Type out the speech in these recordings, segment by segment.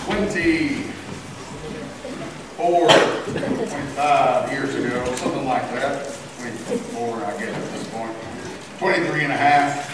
24, 25 years ago, something like that. 24, I guess at this point. 23 and a half.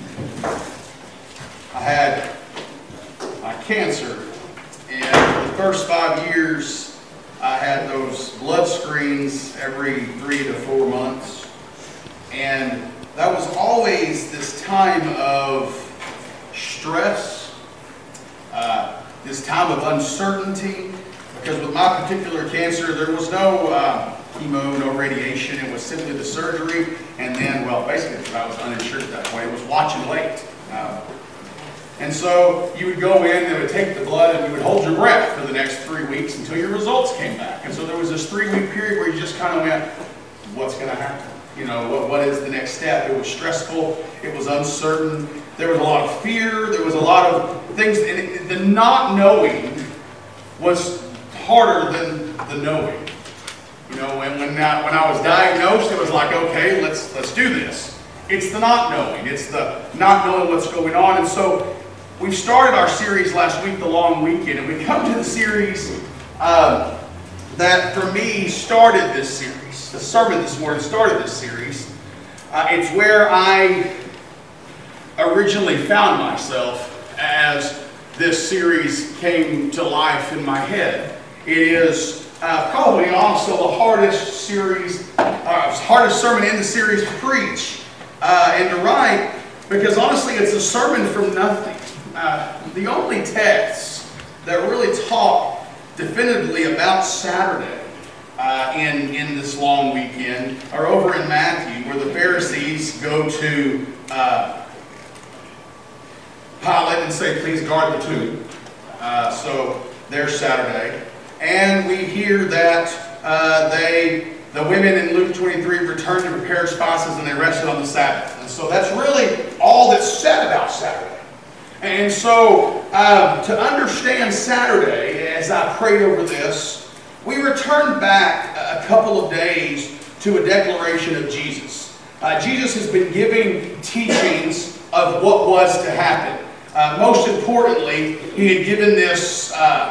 I had cancer, and for the first 5 years, I had those blood screens every 3 to 4 months, and that was always this time of stress, this time of uncertainty, because with my particular cancer, there was no chemo, no radiation. It was simply the surgery, and then, well, basically, because I was uninsured at that point, it was watch and wait. And so you would go in, they would take the blood, and you would hold your breath for the next 3 weeks until your results came back. And so there was this 3-week period where you just kind of went, what's going to happen? You know, what is the next step? It was stressful. It was uncertain. There was a lot of fear. There was a lot of things. And the not knowing was harder than the knowing. You know, and when I was diagnosed, it was like, okay, let's do this. It's the not knowing. It's the not knowing what's going on. And so we started our series last week, The Long Weekend, and we come to the series that, for me, started this series. The sermon this morning started this series. It's where I originally found myself as this series came to life in my head. It is probably also the hardest sermon in the series to preach and to write, because honestly it's a sermon from nothing. The only texts that really talk definitively about Saturday in this long weekend are over in Matthew, where the Pharisees go to Pilate and say, please guard the tomb. So there's Saturday. And we hear that the women in Luke 23 returned to prepare spices, and they rested on the Sabbath. And so that's really all that's said about Saturday. And so to understand Saturday, as I prayed over this, we returned back a couple of days to a declaration of Jesus. Jesus has been giving teachings of what was to happen. Most importantly, he had given this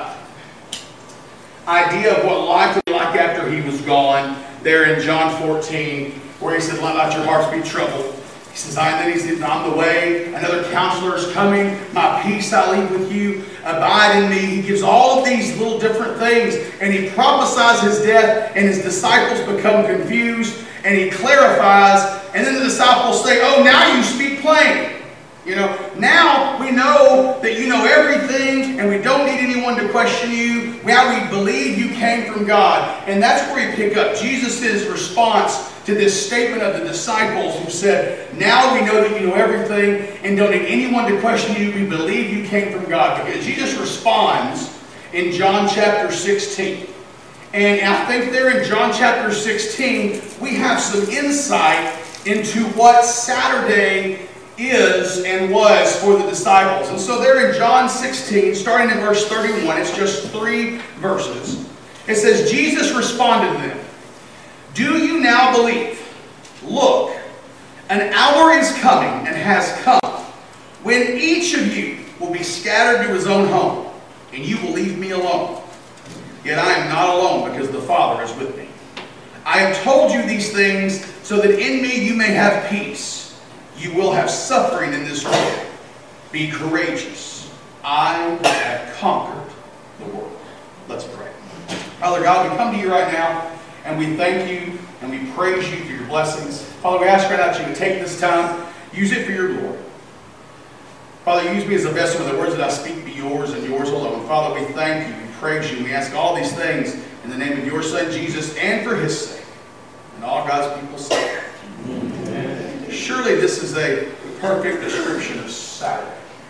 idea of what life would be like after he was gone, there in John 14, where he said, let not your hearts be troubled. He says, I'm the way, another counselor is coming, my peace I leave with you, abide in me. He gives all of these little different things, and he prophesies his death, and his disciples become confused, and he clarifies, and then the disciples say, oh, now you speak plain. You know, now we know that you know everything, and we don't need anyone to question you. Now we believe you came from God. And that's where we pick up Jesus' response to this statement of the disciples who said, now we know that you know everything and don't need anyone to question you. We believe you came from God. Because Jesus responds in John chapter 16. And I think there in John chapter 16, we have some insight into what Saturday is and was for the disciples. And so there in John 16, starting in verse 31, it's just 3 verses. It says, Jesus responded to them, do you now believe? Look, an hour is coming and has come when each of you will be scattered to his own home, and you will leave me alone. Yet I am not alone, because the Father is with me. I have told you these things so that in me you may have peace. You will have suffering in this world. Be courageous. I have conquered the world. Let's pray. Father God, we come to you right now, and we thank you, and we praise you for your blessings. Father, we ask right now that you would take this time, use it for your glory. Father, use me as a vessel, and the words that I speak be yours and yours alone. Father, we thank you, we praise you, and we ask all these things in the name of your Son, Jesus, and for his sake. And all God's people say, amen. Surely this is a perfect description of Saturday.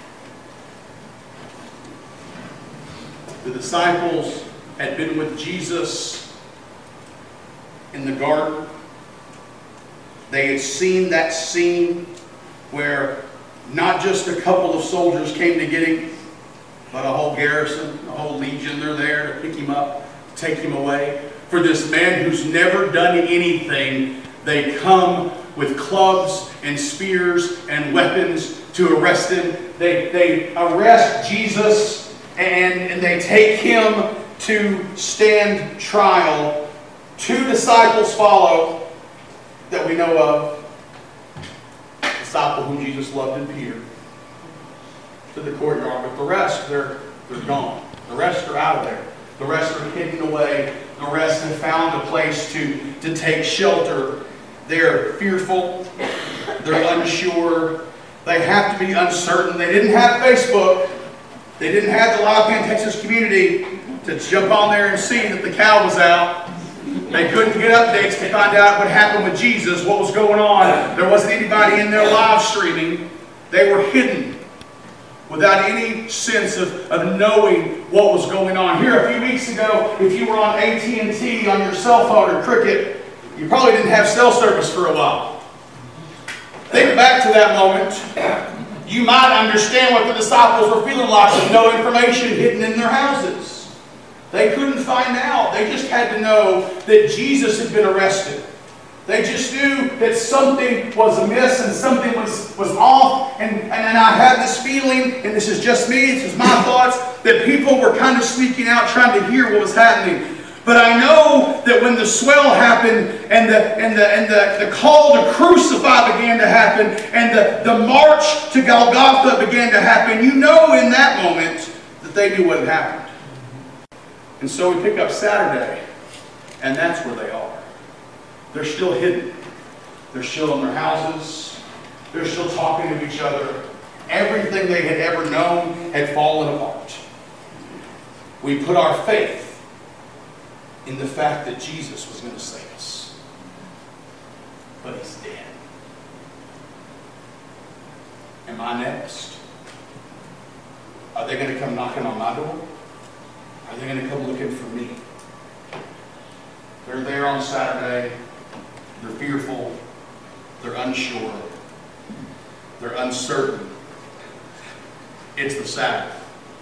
The disciples had been with Jesus in the garden. They had seen that scene where not just a couple of soldiers came to get him, but a whole garrison, a whole legion, they're there to pick him up, take him away. For this man who's never done anything, they come with clubs and spears and weapons to arrest him. They arrest Jesus, and they take him to stand trial. 2 disciples follow that we know of. The disciple whom Jesus loved in Peter to the courtyard, but the rest, they're gone. The rest are out of there. The rest are hidden away. The rest have found a place to take shelter. They're fearful. They're unsure. They have to be uncertain. They didn't have Facebook. They didn't have the Logpan, Texas community to jump on there and see that the cow was out. They couldn't get updates to find out what happened with Jesus, what was going on. There wasn't anybody in there live streaming. They were hidden without any sense of knowing what was going on. Here a few weeks ago, if you were on AT&T on your cell phone or Cricket, you probably didn't have cell service for a while. Think back to that moment. You might understand what the disciples were feeling like with no information hidden in their houses. They couldn't find out. They just had to know that Jesus had been arrested. They just knew that something was amiss and something was off. And I had this feeling, and this is just me, this is my thoughts, that people were kind of sneaking out trying to hear what was happening. But I know that when the swell happened and the call to crucify began to happen and the march to Golgotha began to happen, you know in that moment that they knew what had happened. And so we pick up Saturday, and that's where they are. They're still hidden. They're still in their houses. They're still talking to each other. Everything they had ever known had fallen apart. We put our faith in the fact that Jesus was going to save us. But He's dead. Am I next? Are they going to come knocking on my door? Are they going to come looking for me? They're there on Saturday. They're fearful. They're unsure. They're uncertain. It's the Sabbath.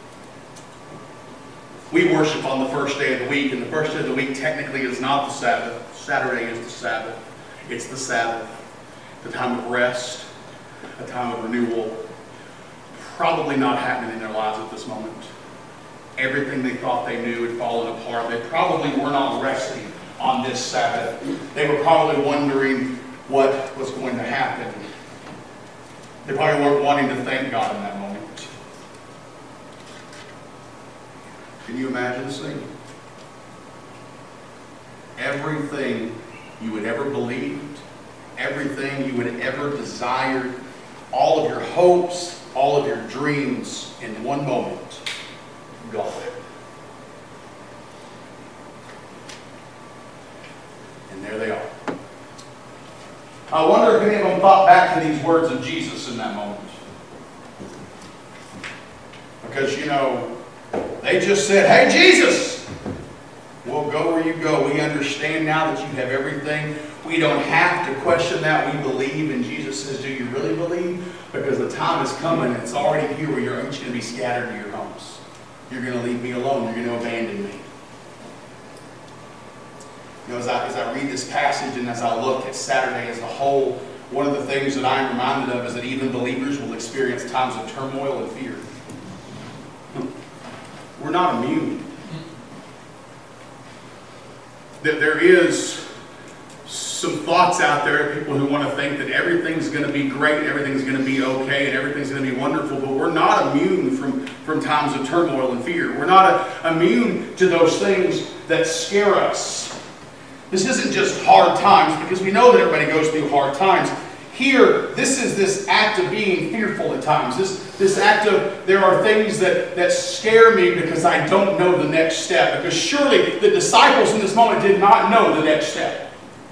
We worship on the first day of the week, and the first day of the week technically is not the Sabbath. Saturday is the Sabbath. It's the Sabbath. The time of rest. A time of renewal. Probably not happening in their lives at this moment. Everything they thought they knew had fallen apart. They probably were not resting on this Sabbath. They were probably wondering what was going to happen. They probably weren't wanting to thank God in that moment. Can you imagine the scene? Everything you had ever believed, everything you had ever desired, all of your hopes, all of your dreams, in one moment, gone. And there they are. I wonder if any of them thought back to these words of Jesus in that moment. Because, you know, they just said, "Hey, Jesus, we'll go where you go. We understand now that you have everything. We don't have to question that. We believe." And Jesus says, "Do you really believe? Because the time is coming and it's already here where you're each going to be scattered to your homes. You're going to leave me alone. You're going to abandon me." You know, as I read this passage and as I look at Saturday as a whole, one of the things that I'm reminded of is that even believers will experience times of turmoil and fear. We're not immune. There is some thoughts out there of people who want to think that everything's going to be great, everything's going to be okay, and everything's going to be wonderful, but we're not immune from times of turmoil and fear. We're not immune to those things that scare us. This isn't just hard times, because we know that everybody goes through hard times. Here, this is this act of being fearful at times. This act of, there are things that scare me because I don't know the next step. Because surely the disciples in this moment did not know the next step.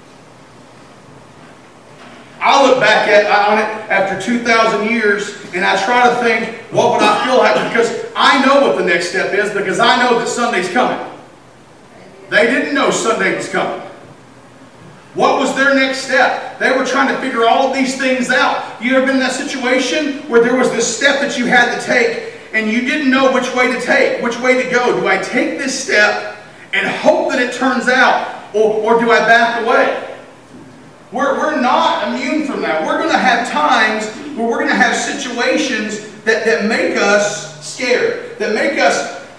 I look back on it after 2,000 years and I try to think, what would I feel like? Because I know what the next step is, because I know that Sunday's coming. They didn't know Sunday was coming. What was their next step? They were trying to figure all of these things out. You ever been in that situation where there was this step that you had to take and you didn't know which way to take, which way to go? Do I take this step and hope that it turns out, or do I back away? We're not immune from that. We're going to have times where we're going to have situations that make us scared, that make us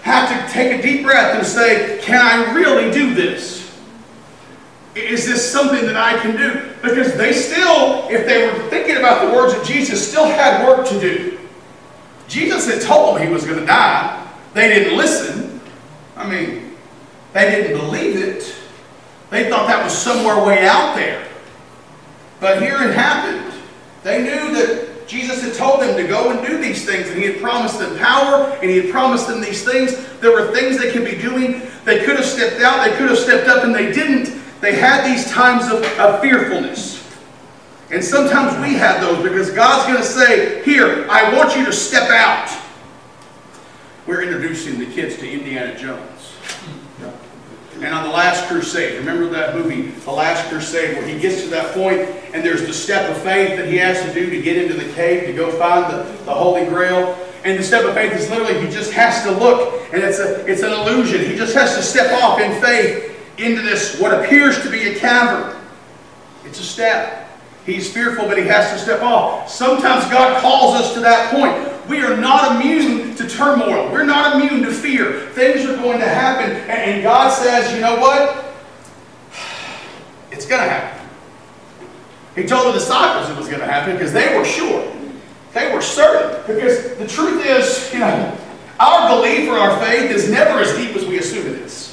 have to take a deep breath and say, can I really do this? Is this something that I can do? Because they still, if they were thinking about the words of Jesus, still had work to do. Jesus had told them he was going to die. They didn't listen. I mean, they didn't believe it. They thought that was somewhere way out there. But here it happened. They knew that Jesus had told them to go and do these things, and he had promised them power, and he had promised them these things. There were things they could be doing. They could have stepped out, they could have stepped up, and they didn't. They had these times of fearfulness. And sometimes we have those because God's going to say, here, I want you to step out. We're introducing the kids to Indiana Jones. And on The Last Crusade, remember that movie, The Last Crusade, where he gets to that point and there's the step of faith that he has to do to get into the cave to go find the Holy Grail. And the step of faith is literally, he just has to look, and it's an illusion. He just has to step off in faith into this, what appears to be a cavern. It's a step. He's fearful, but he has to step off. Sometimes God calls us to that point. We are not immune to turmoil. We're not immune to fear. Things are going to happen, and God says, you know what? It's going to happen. He told the disciples it was going to happen because they were sure. They were certain. Because the truth is, our belief or our faith is never as deep as we assume it is.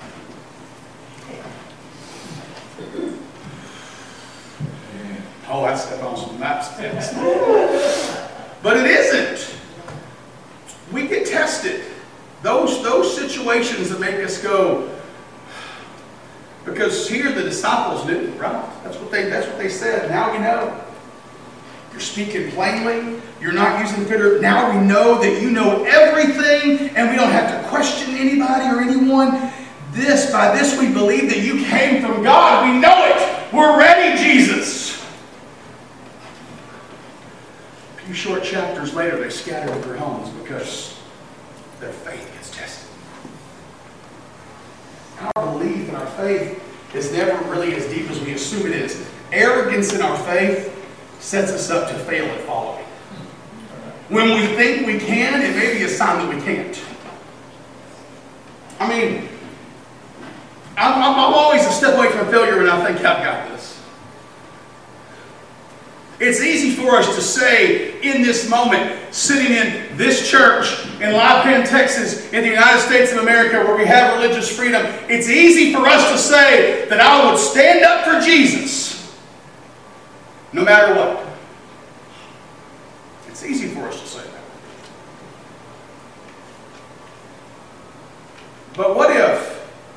Oh, I stepped on some maps. But it isn't. We get tested. Those situations that make us go, because here the disciples knew, right? That's what they said. Now we know. You're speaking plainly. You're not using the bitter. Now we know that you know everything, and we don't have to question anybody or anyone. By this we believe that you came from God. We know it. We're ready, Jesus. A few short chapters later, they scattered at their homes because their faith gets tested. Our belief and our faith is never really as deep as we assume it is. Arrogance in our faith sets us up to fail at following. When we think we can, it may be a sign that we can't. I mean, I'm always a step away from failure when I think I've got this. It's easy for us to say in this moment, sitting in this church in La Penn, Texas, in the United States of America, where we have religious freedom, it's easy for us to say that I would stand up for Jesus no matter what. It's easy for us to say that. But what if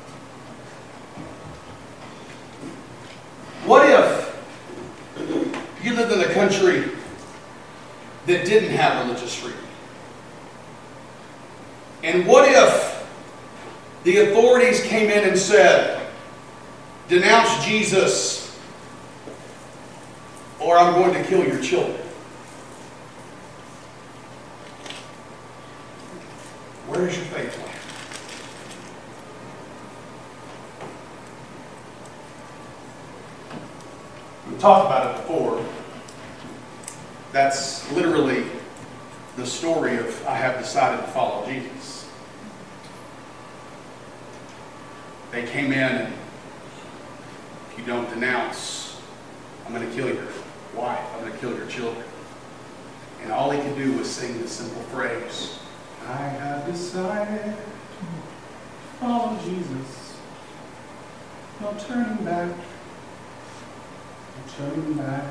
you lived in a country that didn't have religious freedom? And what if the authorities came in and said, denounce Jesus or I'm going to kill your children? Where is your faith land? We've talked about it before. That's literally the story of I have decided to follow Jesus. They came in and if you don't denounce, I'm going to kill your wife. I'm going to kill your children. And all he could do was sing the simple phrase, I have decided to follow Jesus. No turning back. No turning back.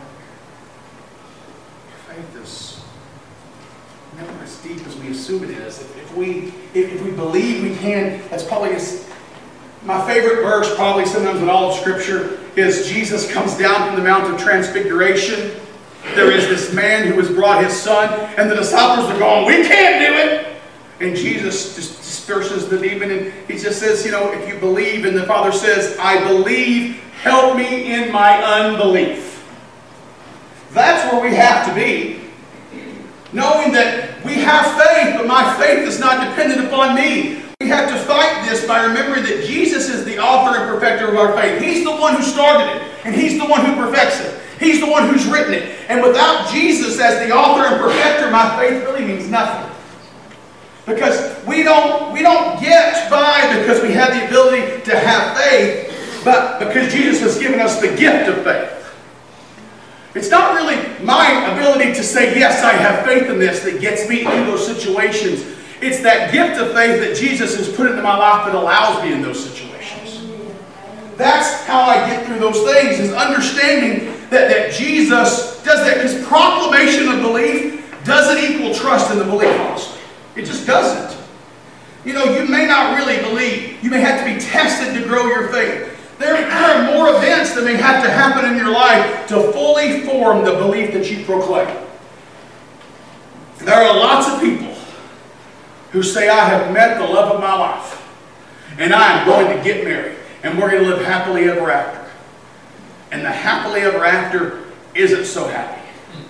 Your faith is never as deep as we assume it is. If we believe we can, that's probably my favorite verse, probably sometimes in all of Scripture, is Jesus comes down from the Mount of Transfiguration. There is this man who has brought his son, and the disciples are going, we can't do it. And Jesus just disperses the demon, and he just says, if you believe, and the Father says, I believe, help me in my unbelief. That's where we have to be. Knowing that we have faith, but my faith is not dependent upon me. We have to fight this by remembering that Jesus is the author and perfecter of our faith. He's the one who started it, and He's the one who perfects it. He's the one who's written it. And without Jesus as the author and perfecter, my faith really means nothing. Because we don't get by because we have the ability to have faith, but because Jesus has given us the gift of faith. It's not really my ability to say, yes, I have faith in this, that gets me through those situations. It's that gift of faith that Jesus has put into my life that allows me in those situations. That's how I get through those things, is understanding that Jesus does that. Because proclamation of belief doesn't equal trust in the belief, honestly. It just doesn't. You know, you may not really believe. You may have to be tested to grow your faith. There are more events that may have to happen in your life to fully form the belief that you proclaim. There are lots of people who say, I have met the love of my life, and I am going to get married, and we're going to live happily ever after. And the happily ever after isn't so happy.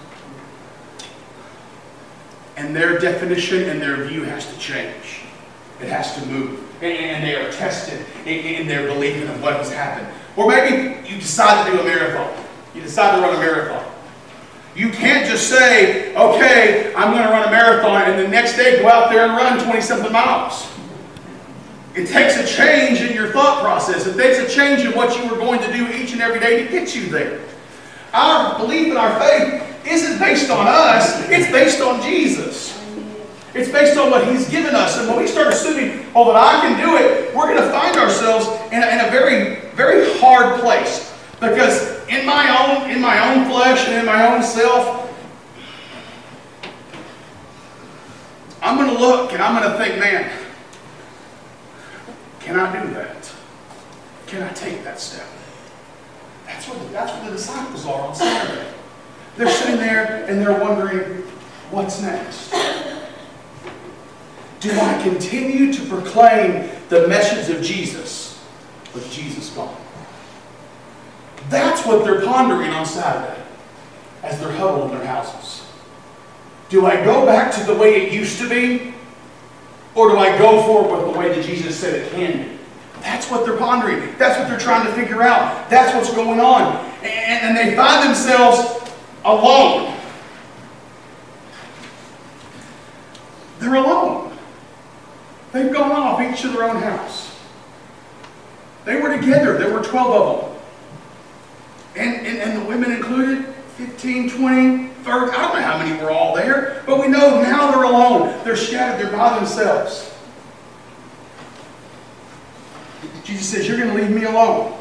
And their definition and their view has to change. It has to move. And they are tested in their belief in what has happened. Or maybe you decide to do a marathon. You decide to run a marathon. You can't just say, okay, I'm going to run a marathon, and the next day go out there and run 20-something miles. It takes a change in your thought process. It takes a change in what you were going to do each and every day to get you there. Our belief and our faith isn't based on us. It's based on Jesus. It's based on what He's given us. And when we start assuming, oh, that I can do it, we're going to find ourselves in a very, very hard place. Because in my own flesh and in my own self, I'm going to look and I'm going to think, man, can I do that? Can I take that step? That's what the disciples are on Saturday. They're sitting there and they're wondering, what's next? Do I continue to proclaim the message of Jesus with Jesus gone? That's what they're pondering on Saturday as they're huddled in their houses. Do I go back to the way it used to be? Or do I go forward with the way that Jesus said it can be? That's what they're pondering. That's what they're trying to figure out. That's what's going on. And they find themselves alone. They're alone. They've gone off each to their own house. They were together. There were 12 of them. And the women included, 15, 20, 30. I don't know how many were all there. But we know now they're alone. They're scattered. They're by themselves. Jesus says, you're going to leave me alone.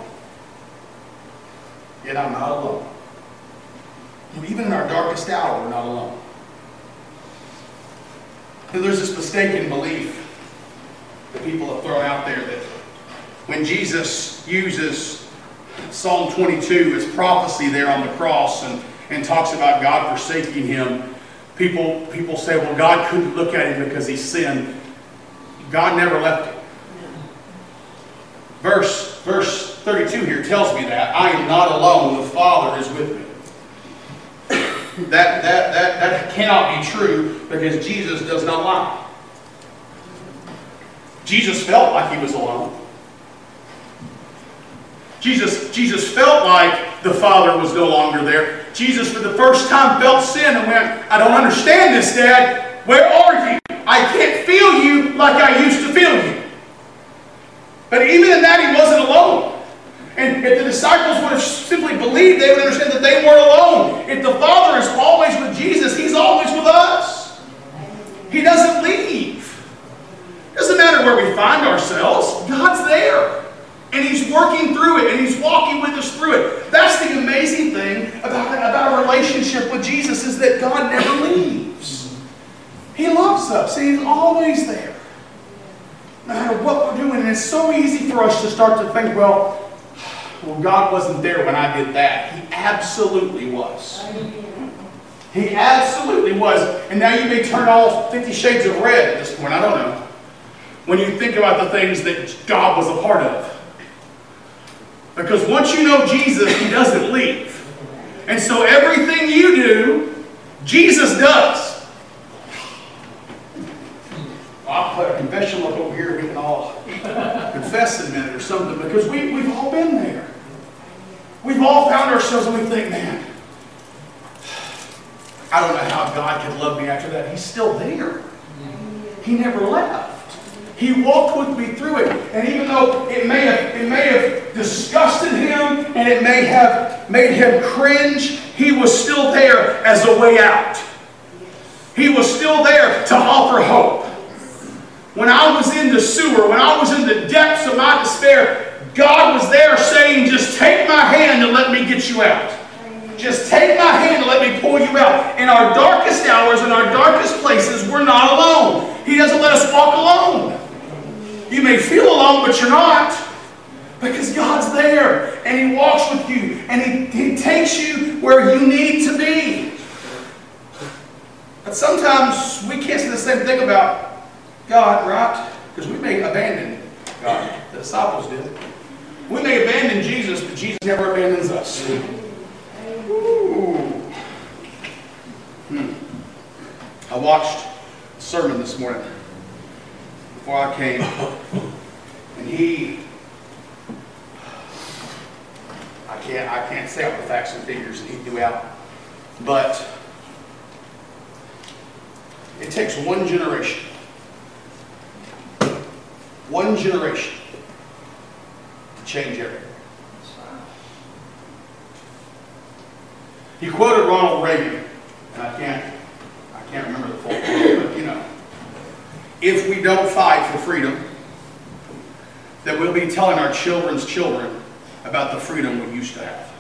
Yet I'm not alone. Even in our darkest hour, we're not alone. And there's this mistaken belief that people have thrown out there that when Jesus uses Psalm 22 as prophecy there on the cross and talks about God forsaking him, people say, well, God couldn't look at him because he sinned. God never left him. Verse 32 here tells me that. I am not alone, the Father is with me. That cannot be true because Jesus does not lie. Jesus felt like he was alone. Jesus felt like the Father was no longer there. Jesus, for the first time, felt sin and went, I don't understand this, Dad. Where are you? I can't feel you like I used to feel you. But even in that, he wasn't alone. And if the disciples would have simply believed, they would understand that they weren't alone. If the Father is always with Jesus, He's always with us. He doesn't leave. It doesn't matter where we find ourselves. God's there. And He's working through it. And He's walking with us through it. That's the amazing thing about our relationship with Jesus, is that God never leaves. He loves us. He's always there. No matter what we're doing. And it's so easy for us to start to think, well, God wasn't there when I did that. He absolutely was. He absolutely was. And now you may turn all 50 shades of red at this point. I don't know. When you think about the things that God was a part of. Because once you know Jesus, He doesn't leave. And so everything you do, Jesus does. I'll put a confession up over here. We can all confess in a minute or something. Because we've all been there. We've all found ourselves and we think, man, I don't know how God could love me after that. He's still there. He never left. He walked with me through it. And even though it may have disgusted him and it may have made him cringe, He was still there as a way out. He was still there to offer hope. When I was in the sewer, when I was in the depths of my despair, God was there saying, just take my hand and let me get you out. Just take my hand and let me pull you out. In our darkest hours, in our darkest places, we're not alone. He doesn't let us walk alone. You may feel alone, but you're not. Because God's there, and He walks with you, and He takes you where you need to be. But sometimes we can't say the same thing about God, right? Because we may abandon God. The disciples did. We may abandon Jesus, but Jesus never abandons us. Ooh. I watched a sermon this morning before I came, and I can't say all the facts and figures that he threw out, but it takes one generation to change everything. He quoted Ronald Reagan, and I can't remember the full quote, but if we don't fight for freedom, then we'll be telling our children's children about the freedom we used to have.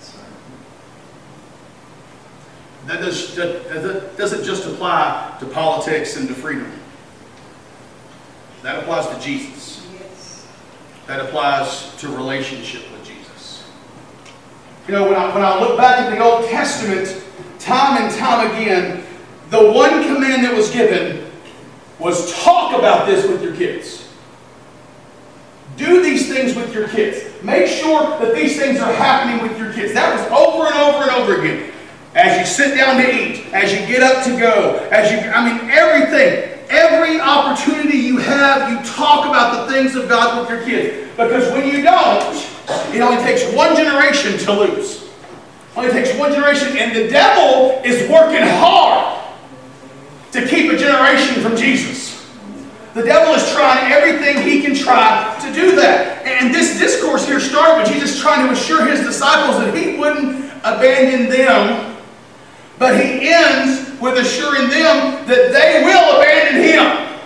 That doesn't just apply to politics and to freedom. That applies to Jesus. That applies to relationship with Jesus. When I look back at the Old Testament, time and time again, the one command that was given was talk about this with your kids. Do these things with your kids. Make sure that these things are happening with your kids. That was over and over and over again. As you sit down to eat, as you get up to go, everything. Every opportunity you have, you talk about the things of God with your kids. Because when you don't, it only takes one generation to lose. It only takes one generation, and the devil is working hard to keep a generation from Jesus. The devil is trying everything he can try to do that. And this discourse here started with Jesus trying to assure his disciples that he wouldn't abandon them, but he ends with assuring them that they will abandon him.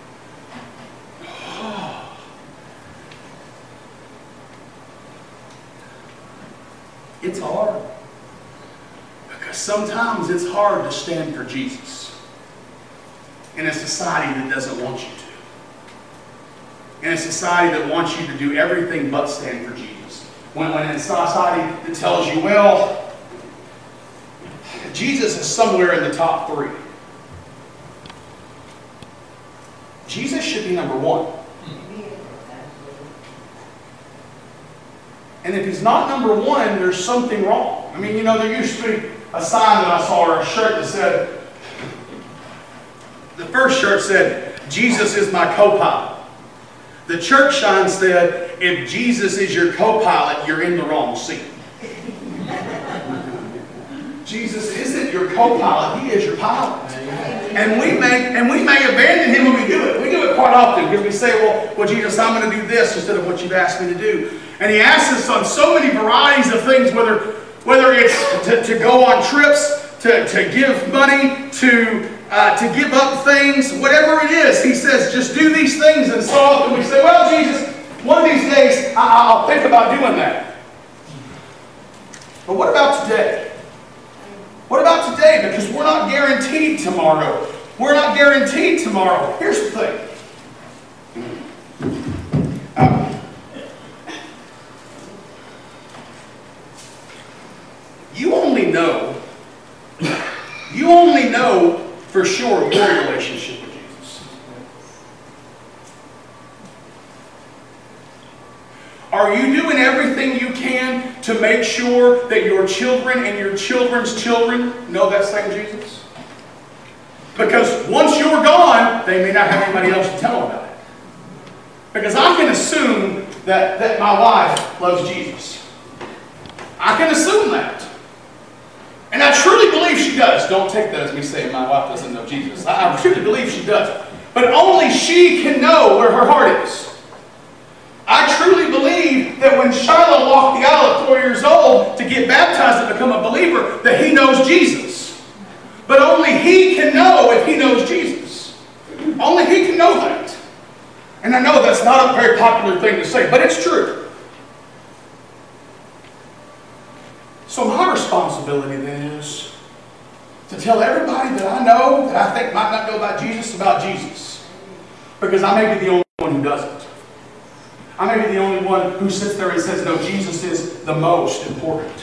It's hard. Because sometimes it's hard to stand for Jesus in a society that doesn't want you to. In a society that wants you to do everything but stand for Jesus. When in a society that tells you, well, Jesus is somewhere in the top 3. Jesus should be number 1. And if he's not number 1, there's something wrong. There used to be a sign that I saw, or a shirt that said, the first shirt said, Jesus is my co-pilot. The church sign said, if Jesus is your co-pilot, you're in the wrong seat. Jesus isn't your co-pilot, he is your pilot. And we may abandon him when we do it. We do it quite often because we say, well, Jesus, I'm going to do this instead of what you've asked me to do. And he asks us on so many varieties of things, whether it's to go on trips, to give money, to give up things, whatever it is. He says, just do these things. And so often we say, well, Jesus, one of these days I'll think about doing that. But what about today? What about today? Because we're not guaranteed tomorrow. We're not guaranteed tomorrow. Here's the thing. You only know for sure your relationship with Jesus. Are you doing everything you can to make sure that your children and your children's children know that same Jesus? Because once you're gone, they may not have anybody else to tell them about it. Because I can assume that my wife loves Jesus. I can assume that. And I truly believe she does. Don't take that as me saying my wife doesn't know Jesus. I truly believe she does. But only she can know where her heart is. I truly believe that when Shiloh walked the aisle at 4 years old to get baptized and become a believer, that he knows Jesus. But only he can know if he knows Jesus. Only he can know that. And I know that's not a very popular thing to say, but it's true. So my responsibility then is to tell everybody that I know, that I think might not know about Jesus. Because I may be the only one who doesn't. I may be the only one who sits there and says, no, Jesus is the most important.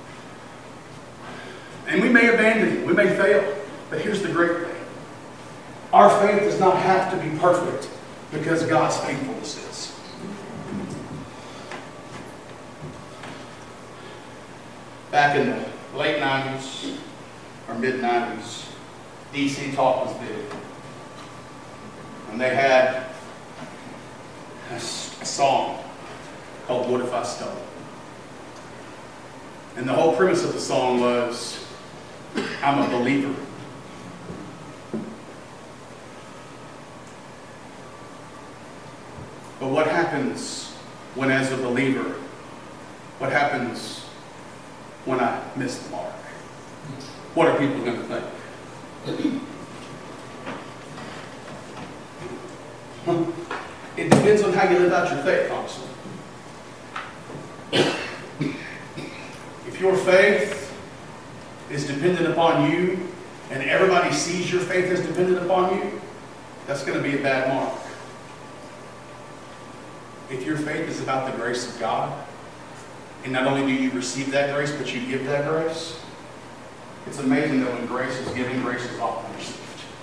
And we may abandon him, we may fail, but here's the great thing. Our faith does not have to be perfect because God's faithfulness is. Back in the late 90s or mid-90s, DC Talk was big. And they had a song called What If I Stumble? And the whole premise of the song was, I'm a believer. But what happens when, as a believer, what happens when I miss the mark? What are people going to think? It depends on how you live out your faith, honestly. If your faith is dependent upon you, and everybody sees your faith as dependent upon you, that's going to be a bad mark. If your faith is about the grace of God, and not only do you receive that grace, but you give that grace, it's amazing that when grace is given, grace is often received.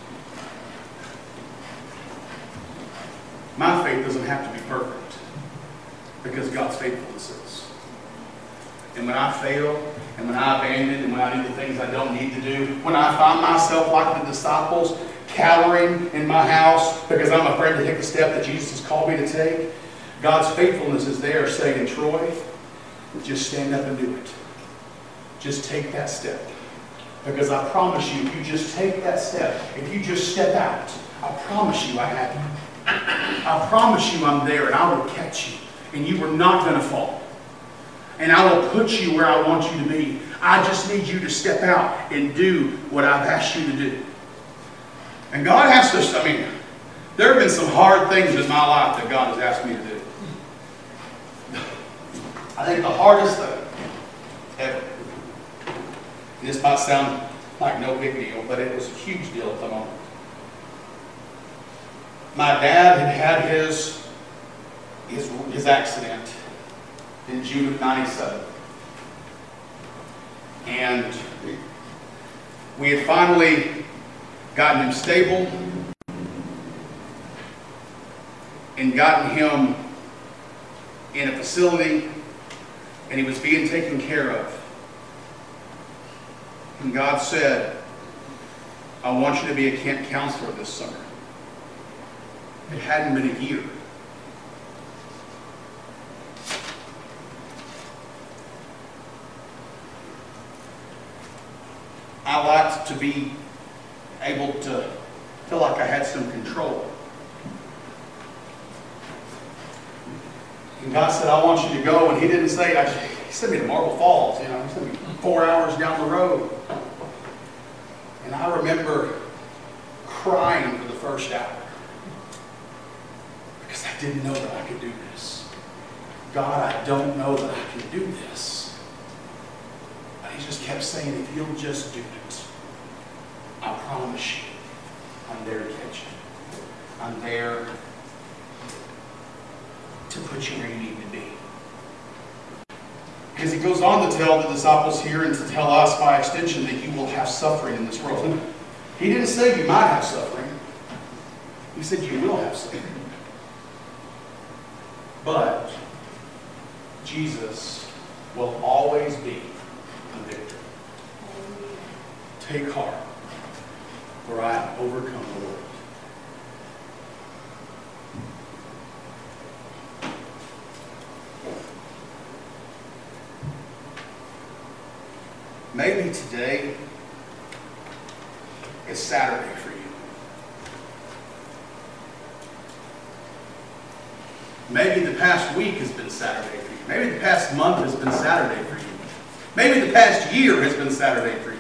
My faith doesn't have to be perfect because God's faithfulness is. And when I fail, and when I abandon, and when I do the things I don't need to do, when I find myself like the disciples, cowering in my house because I'm afraid to take the step that Jesus has called me to take, God's faithfulness is there saying, Troy, just stand up and do it. Just take that step. Because I promise you, if you just take that step, if you just step out, I promise you I have you. I promise you I'm there and I will catch you. And you are not going to fall. And I will put you where I want you to be. I just need you to step out and do what I've asked you to do. And God has to, there have been some hard things in my life that God has asked me to do. I think the hardest thing ever, and this might sound like no big deal, but it was a huge deal at the moment. My dad had his accident in June of '97. And we had finally gotten him stable and gotten him in a facility, and he was being taken care of. And God said, I want you to be a camp counselor this summer. It hadn't been a year. I liked to be able to feel like I had some control. And God said, I want you to go. And he didn't say, he sent me to Marble Falls. He sent me 4 hours down the road. And I remember crying for the first hour. Because I didn't know that I could do this. God, I don't know that I can do this. But he just kept saying, if you'll just do it, I promise you, I'm there to catch you. I'm there to put you where you need to be. Because he goes on to tell the disciples here and to tell us by extension that you will have suffering in this world. He didn't say you might have suffering. He said you will have suffering. But Jesus will always be the victor. Take heart, for I have overcome the world. Maybe today is Saturday for you. Maybe the past week has been Saturday for you. Maybe the past month has been Saturday for you. Maybe the past year has been Saturday for you.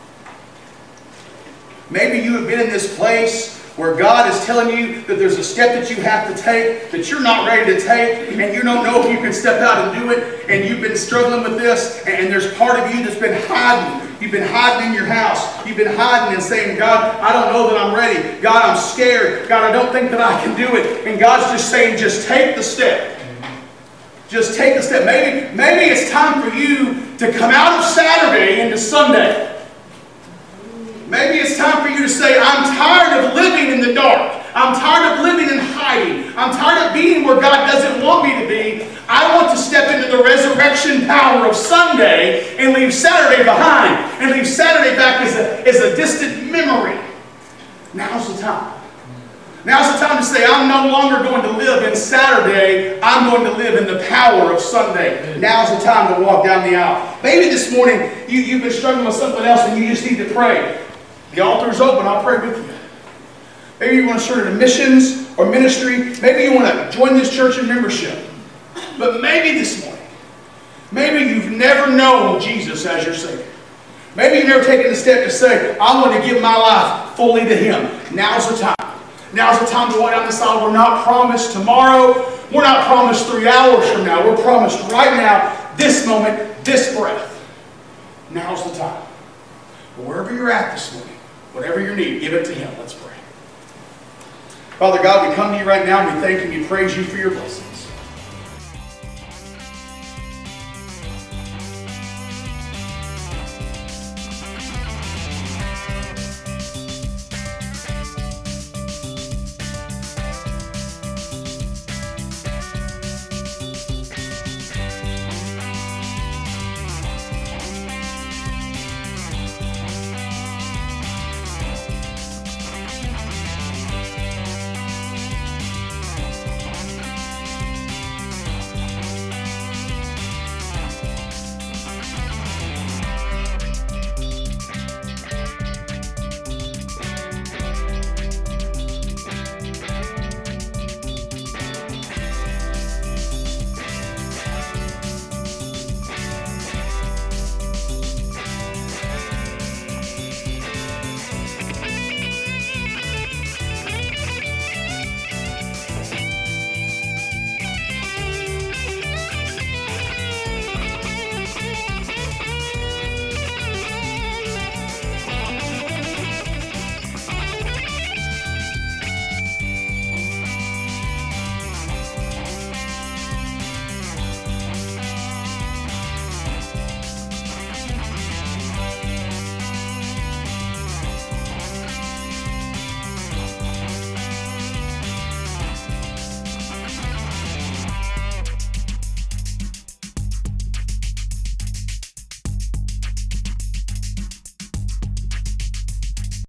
Maybe you have been in this place where God is telling you that there's a step that you have to take that you're not ready to take, and you don't know if you can step out and do it, and you've been struggling with this, and there's part of you that's been hiding. You've been hiding in your house. You've been hiding and saying, God, I don't know that I'm ready. God, I'm scared. God, I don't think that I can do it. And God's just saying, just take the step. Just take the step. Maybe it's time for you to come out of Saturday into Sunday. Maybe it's time for you to say, I'm tired of living in the dark. I'm tired of living in hiding. I'm tired of being where God doesn't want me to be. I want to step into the resurrection power of Sunday and leave Saturday behind. And leave Saturday back as a distant memory. Now's the time. Now's the time to say, I'm no longer going to live in Saturday. I'm going to live in the power of Sunday. Now's the time to walk down the aisle. Maybe this morning you've been struggling with something else and you just need to pray. The altar is open. I'll pray with you. Maybe you want to start a missions or ministry. Maybe you want to join this church in membership. But maybe this morning, maybe you've never known Jesus as your Savior. Maybe you've never taken the step to say, I want to give my life fully to Him. Now's the time. Now's the time to walk down this aisle. We're not promised tomorrow. We're not promised 3 hours from now. We're promised right now, this moment, this breath. Now's the time. But wherever you're at this morning, whatever your need, give it to Him. Let's pray. Father God, we come to you right now and we thank you and we praise you for your blessing.